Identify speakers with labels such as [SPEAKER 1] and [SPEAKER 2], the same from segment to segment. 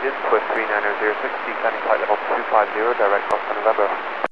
[SPEAKER 1] Sweden, Swift 3906, descending flight level 250, direct Oscar November.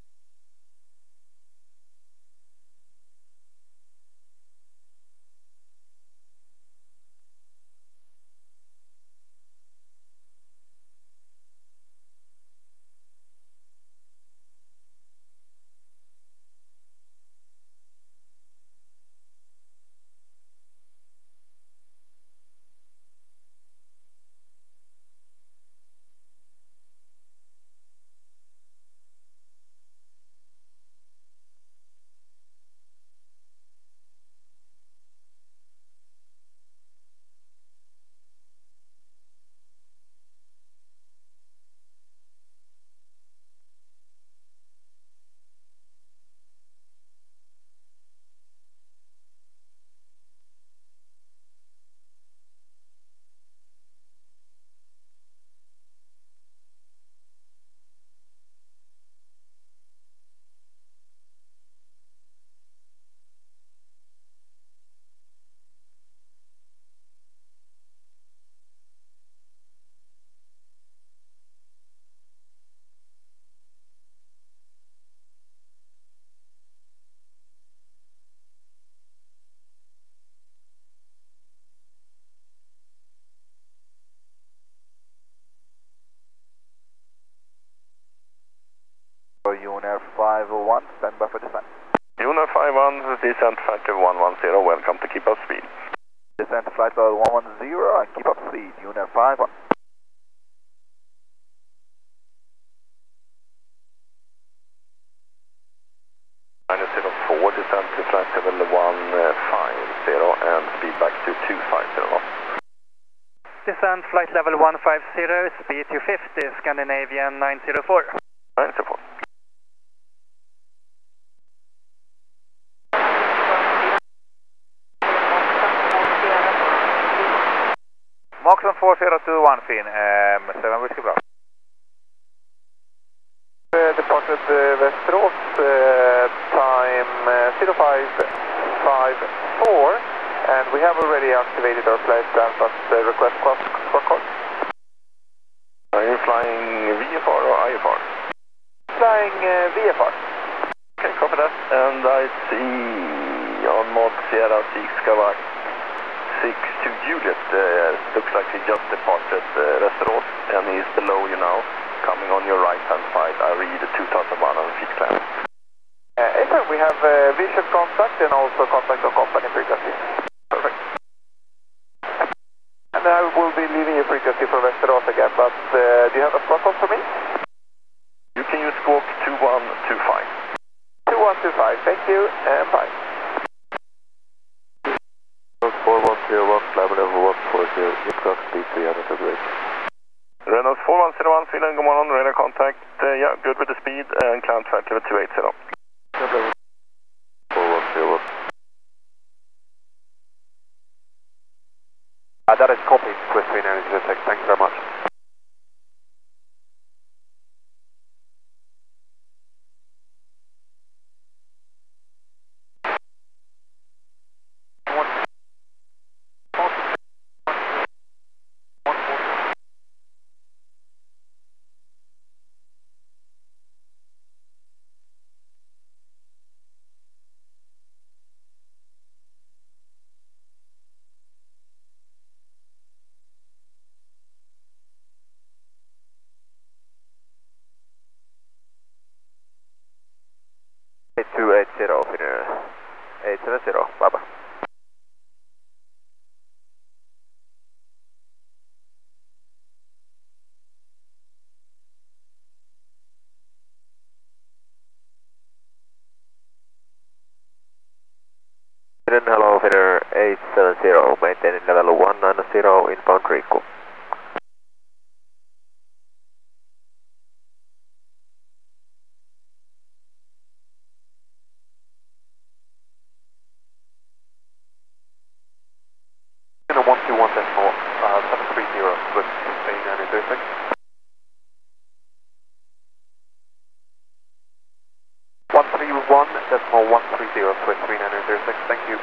[SPEAKER 1] UNAIR 501, stand by for descent.
[SPEAKER 2] UNAIR 51, descent flight level 110, welcome to keep up speed.
[SPEAKER 1] Descent to flight level 110 and keep up speed, UNAIR 51.
[SPEAKER 2] -04, descent to flight level 150 and speed back to 250 knots.
[SPEAKER 3] Descent flight level 150, speed 250, Scandinavian 904.
[SPEAKER 2] 904.
[SPEAKER 1] Moxon 4021 Finn, 7 Whiskey Bravo. Departed Västerås, time 0554, and we have already activated our flight plan, but request squawk code.
[SPEAKER 2] Are you flying VFR or IFR?
[SPEAKER 1] Flying VFR.
[SPEAKER 2] Okay, copy that. And I see on Mod Sierra 6 Kavak 6 to Juliet, looks like he just departed Västerås and he's below you now, coming on your right hand side. I read the 2,100 feet climb.
[SPEAKER 1] Excellent, we have visual contact and also contact on company frequency.
[SPEAKER 2] Perfect.
[SPEAKER 1] And I will be leaving your frequency for Västerås again, but do you have a squawk code for me?
[SPEAKER 2] You can use squawk 2125.
[SPEAKER 1] 2125, thank you, and bye. 4101, climb level 140, inbox speed 300 degrees.
[SPEAKER 2] Reynolds 4101, Finland, good morning, radar contact, yeah, good with the speed, and climb flight level 280.
[SPEAKER 1] 4101. That is copied, Swiss 3906, thank you very much. Finnair 870, bye bye. Hello, Finnair 870, maintaining level 190, inbound Riku. In a 121 decimal 730 with 3936. 131 decimal 130 with 3936, thank you.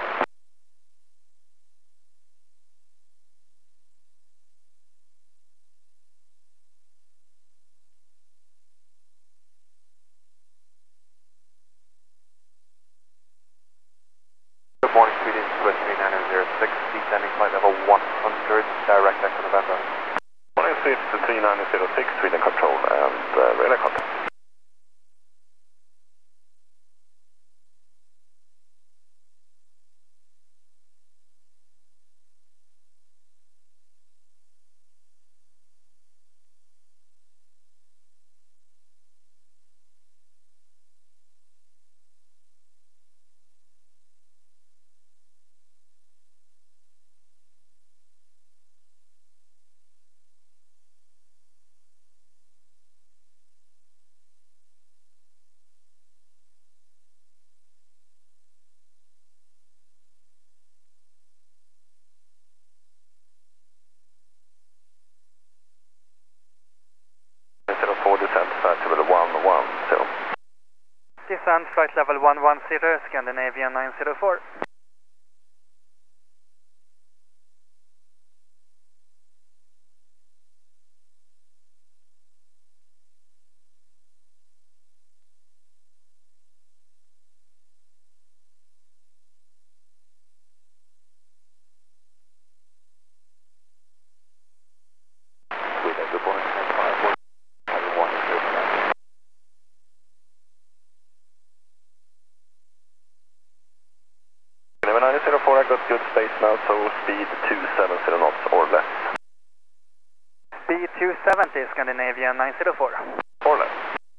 [SPEAKER 1] flight level 100, direct echo November.
[SPEAKER 2] Morning Swift 3906, Sweden Control and radar contact. Descent flight level 110.
[SPEAKER 3] Descent flight level 110, Scandinavian 904.
[SPEAKER 1] Sweden, good morning, 951.
[SPEAKER 2] Level 904, I got good space now, so speed 270 knots or less.
[SPEAKER 3] Speed 270, Scandinavian 904.
[SPEAKER 2] Or less.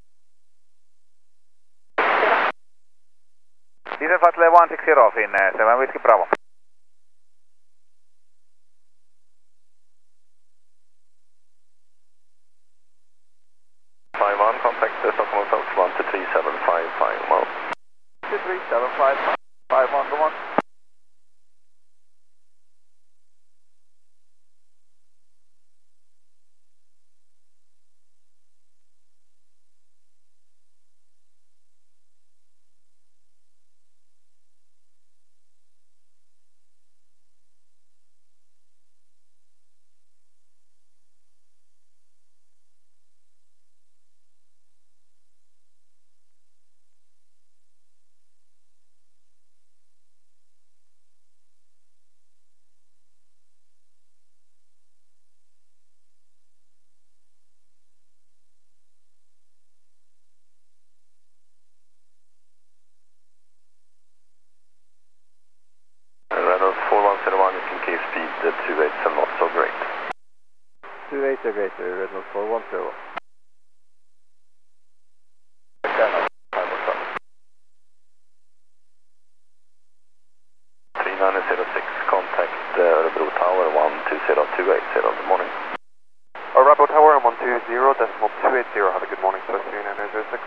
[SPEAKER 1] Descent flight level 160, Finn, 7 Whiskey Bravo.
[SPEAKER 2] 51, contact Stockholm South 123.755 miles.
[SPEAKER 1] 23755, go on.
[SPEAKER 2] Reynolds 4101, you can keep speed 287 knots, so great.
[SPEAKER 1] 280, great, Reynolds 410.
[SPEAKER 2] 3906, contact Örebro Tower 120.280, good morning.
[SPEAKER 1] Örebro Tower 120.280, have a good morning, Swiss 3906.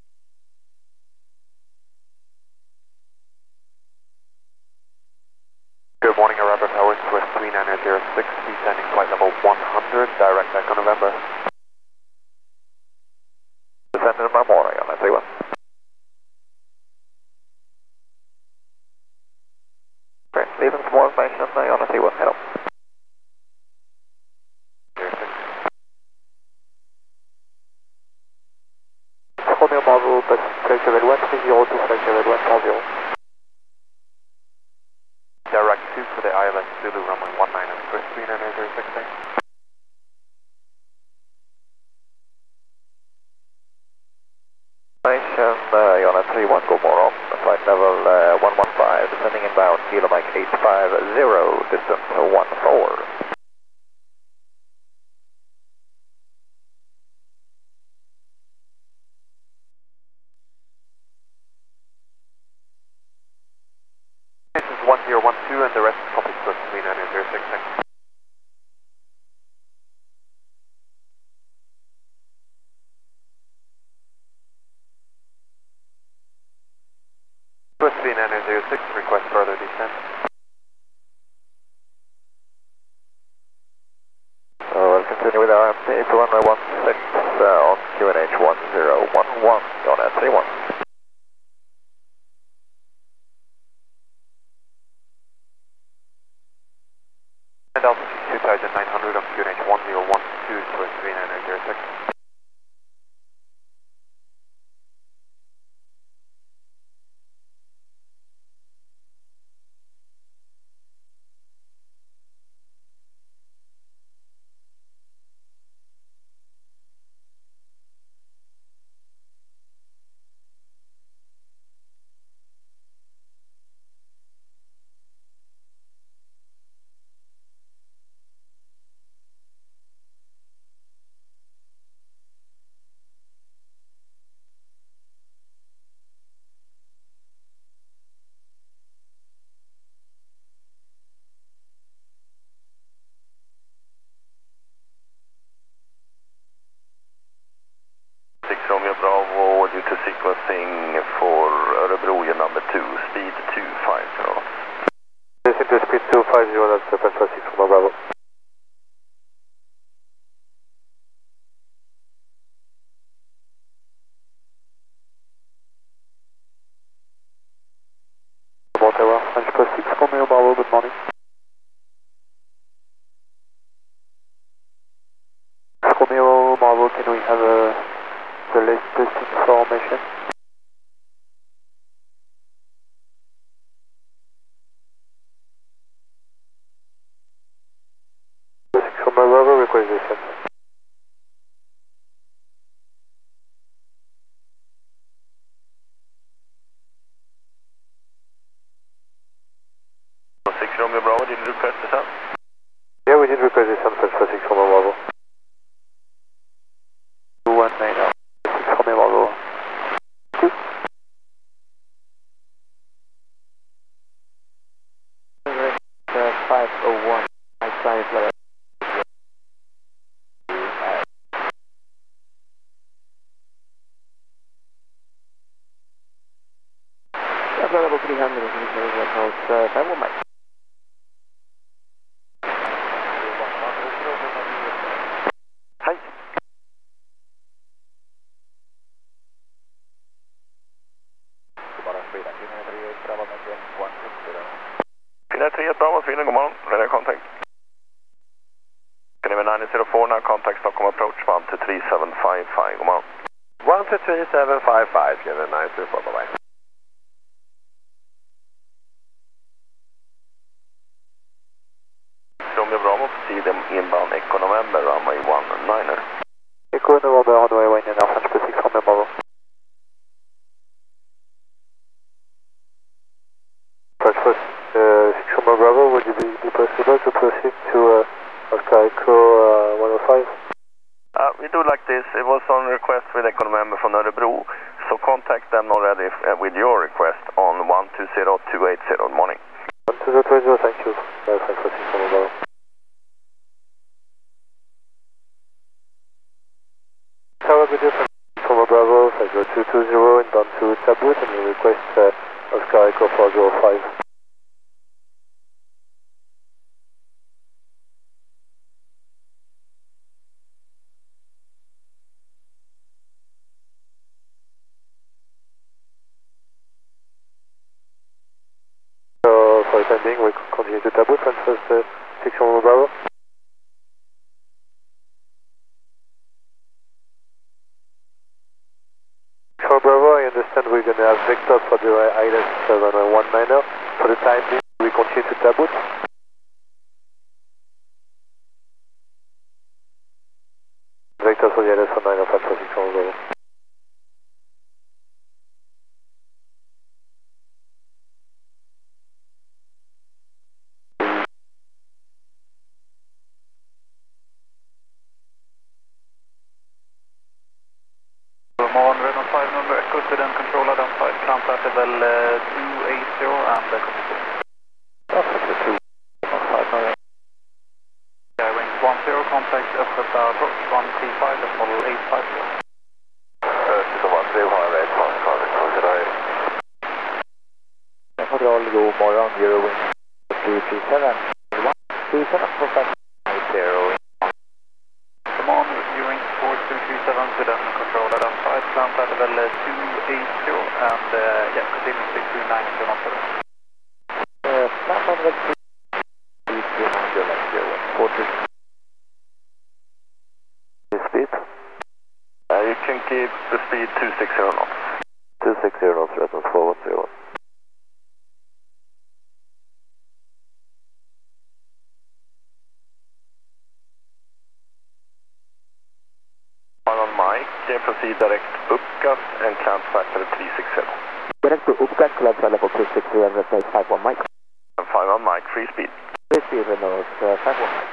[SPEAKER 1] Good morning, Örebro Tower, Swiss 3906, descending flight level 100, direct echo November. Descending my morning on that 31. Great, leaving some more information on the T1, head up. Romeo Bravo, passe flight level 130 flight level 140. Direct 2 for the ILS Zulu runway 19 and Swiss 3906. Jonna 31, good morning. Flight level 115, descending inbound, Kilo Mike 850, distance 14. This is 1012 and the rest copy Swiss 3906. Swiss 3906, request further descent. So we'll continue with our MT for runway 16 on QNH 1011, Jonna 31. And altitude 2900 on QNH 1012, Swiss 3906. French 46 from Bravo. Ottawa, French 46 Romeo Bravo, good morning. Romeo Bravo, can we have the latest information? Romeo Bravo, requisition.
[SPEAKER 2] Romeo Bravo, did you request this out?
[SPEAKER 1] Yeah, we did request this on French 46 Romeo Bravo. 219 now. 6 Romeo Bravo. 2. 501. I signed letter. Level 300 is 5 Mike.
[SPEAKER 2] Hej. Kina 3 Bravo, Sweden, god morgon. Ready contact. Kina 904 now, contact Stockholm approach 123.755, god morgon.
[SPEAKER 1] 123.755, Kina 904, bye bye.
[SPEAKER 2] Romeo Bravo, proceed inbound Echo November, runway 19er.
[SPEAKER 1] Echo November, runway 19er, French 46 Romeo Bravo. French 46 Romeo Bravo, would it be possible to proceed to Oscar Echo 105?
[SPEAKER 2] We do like this. It was on request with Echo November from Örebro, so contact them already with your request on 120280. Good morning.
[SPEAKER 1] 120280, thank you. French 46 Romeo Bravo. Tower good day, Romeo Bravo, Flight 220 inbound to Tabut, and you request Oscar Echo 405. So, for the time being, we continue to Tabut, French 6 Romeo Bravo. For Bravo, I understand we're going to have vectors for the island 719er. For the time being, we continue to Tabut. Vectors for the island 719er, Flight 46 Bravo.
[SPEAKER 3] Morgon, Redon 5 number, Echo to den control identified, climb flight level 280 and continue.
[SPEAKER 1] That's 2, 5,
[SPEAKER 3] Wings 10, contact Östgöta approach 135, decimal 850.
[SPEAKER 1] Control, god morgon, Eurowing 337, 127, contact 80.
[SPEAKER 3] Come on, Eurowing 4237 to den control identified, climb flight level 280 and continue 629 to North.
[SPEAKER 1] Climb flight level 229 to 40. Speed?
[SPEAKER 2] You can keep the speed 260 knots.
[SPEAKER 1] 260 knots, resonance 410.
[SPEAKER 2] On Mike, proceed direct uppkast and climb flight level 360.
[SPEAKER 1] Direct to uppkast, climb flight level 360 and replace 51 Mike.
[SPEAKER 2] And 51 Mike, free speed.
[SPEAKER 1] Free speed, Renault 51 Mike.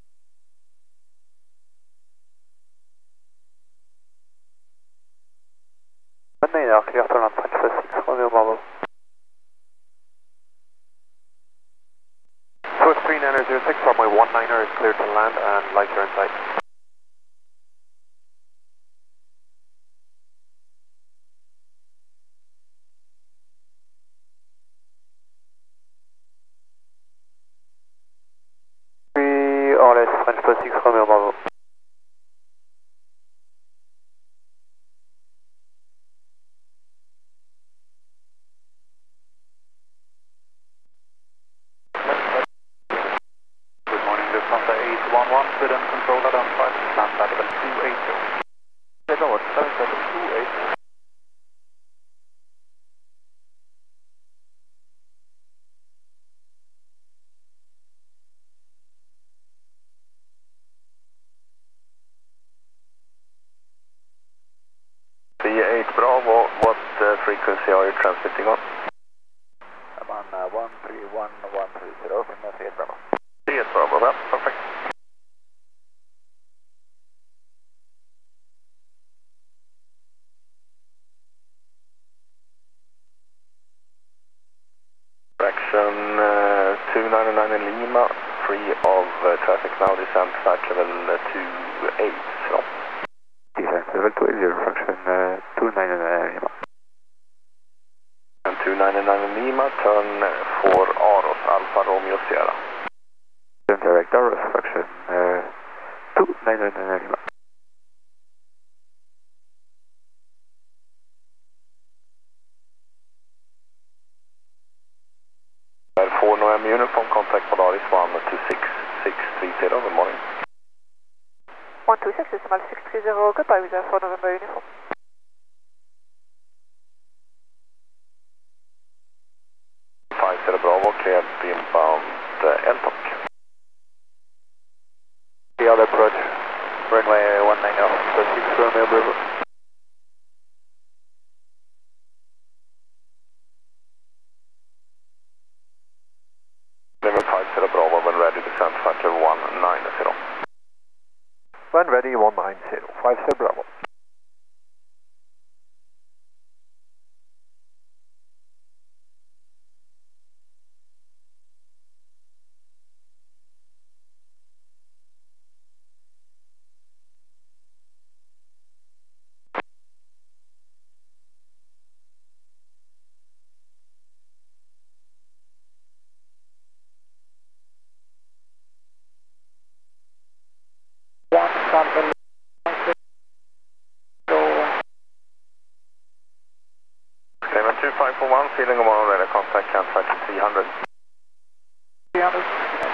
[SPEAKER 1] Monday, clear after land 25 6, Romeo Bravo. land and like you're in sight. RLS French plus 6 Romeo Bravo.
[SPEAKER 3] Good morning, Lufthansa 811, good and control at on-site, land at level 280.
[SPEAKER 1] Take over, 77280.
[SPEAKER 2] C8 Bravo, what frequency are you transmitting on?
[SPEAKER 1] I'm on 131130 from C8 Bravo.
[SPEAKER 2] C8 Bravo, that's perfect. Fraction 299 in Lima, free of traffic now, descent flight level 28, so.
[SPEAKER 1] Descent level 280, fraction 299 Lima.
[SPEAKER 2] And 299 in Lima, turn for Aros, Alfa Romeo Sierra.
[SPEAKER 1] Turn direct Aros, fraction 299 Lima.
[SPEAKER 2] 4 November uniform, contact Polaris 126630, good morning.
[SPEAKER 4] 126 decimal 630, goodbye, reserve for November uniform.
[SPEAKER 2] Bravo, cleared inbound LTOC.
[SPEAKER 1] The other approach, runway 19 off, plus 6 Romeo Bravo.
[SPEAKER 2] Level 50 Bravo, when ready, descent flight level 190.
[SPEAKER 1] When ready, 190, 50 Bravo.
[SPEAKER 2] Claimant 2541, feeling of one radar contact, cancel 300.
[SPEAKER 3] 300.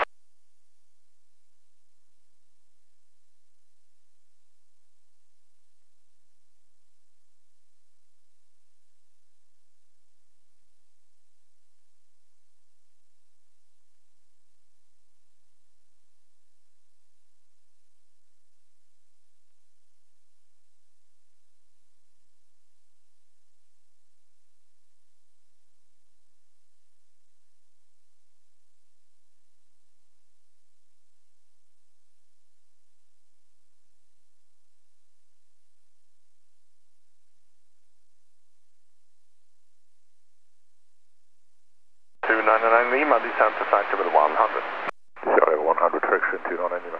[SPEAKER 2] Lima, descent to flight level 100.
[SPEAKER 1] Sorry, 100, friction 299 Lima.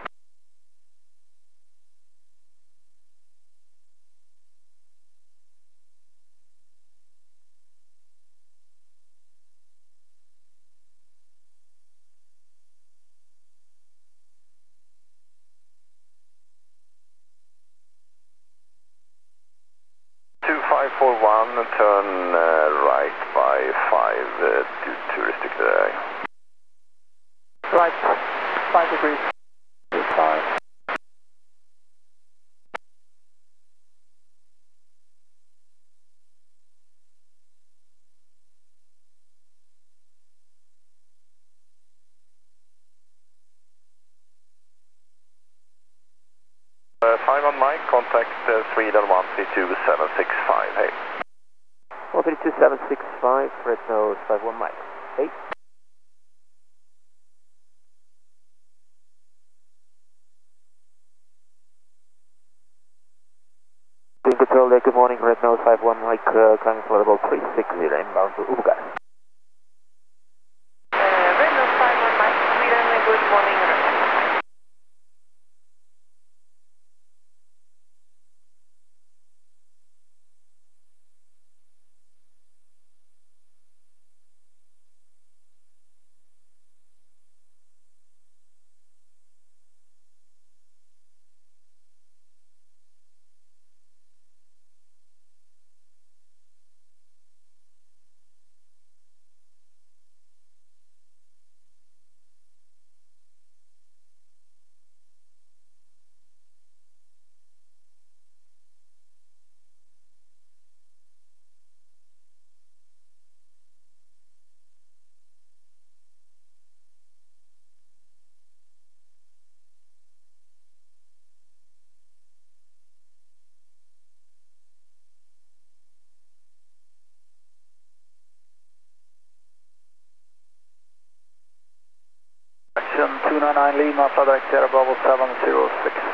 [SPEAKER 2] Turn right by 5 due to restricted area.
[SPEAKER 3] Right, 5 degrees, 5.
[SPEAKER 2] Five on mic, contact Sweden 132765, hey.
[SPEAKER 1] 132765, Red Nose 51 Mike. Hey. Being control there, good morning, Red Nose 51 Mike, climbing for level 360, inbound to Uga.
[SPEAKER 4] Red Nose 51 Mike, Sweden, good morning.
[SPEAKER 3] 299 Lima, flight direct Sierra Bravo 706.